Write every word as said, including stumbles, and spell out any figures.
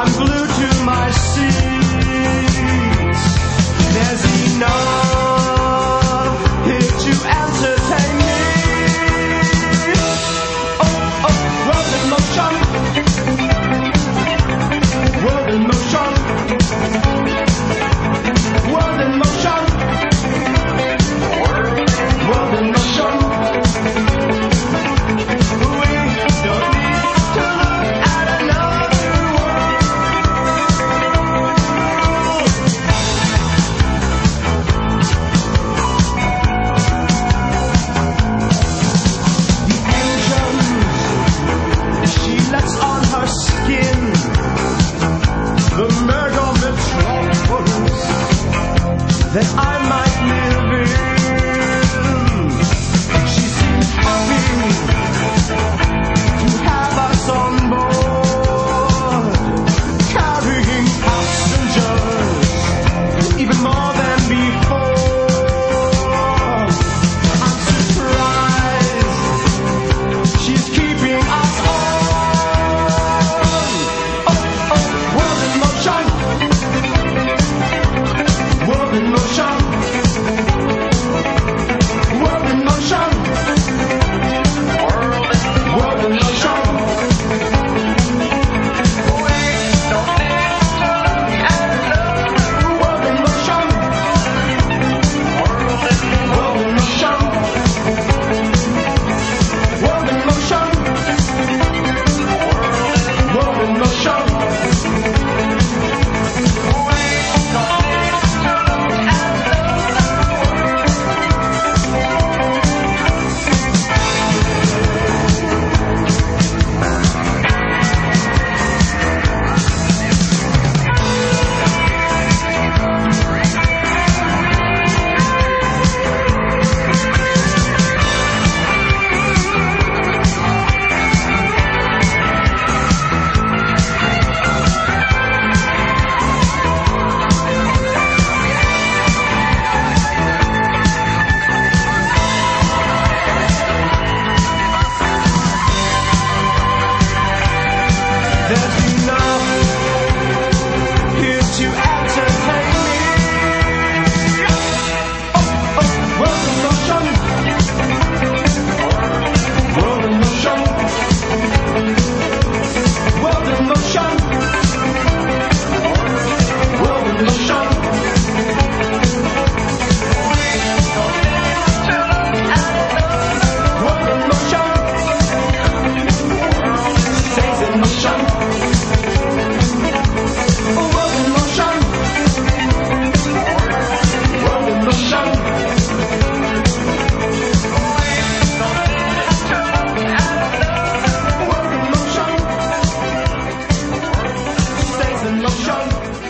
I'm glued to my seat. There's enough here to entertain me. Oh, oh, world in motion. World in motion. World in motion. World in motion. We don't need to look at another world. The angels she lets on her skin, the mega metropolis that I might live in. She seems happy to have us on board, carrying passengers even more than before. I'm surprised she's keeping us on. Oh, oh, world in motion. World in motion. World in motion. World in motion. We don't need to look at another world in motion. World in motion. World in motion. World in motion. We don't need to look at There's enough here to entertain me. Oh, oh, world in motion. World in motion. World in motion. World in motion. World in motion. Stays in motion. World in motion. World in motion. World in motion. Stays in motion.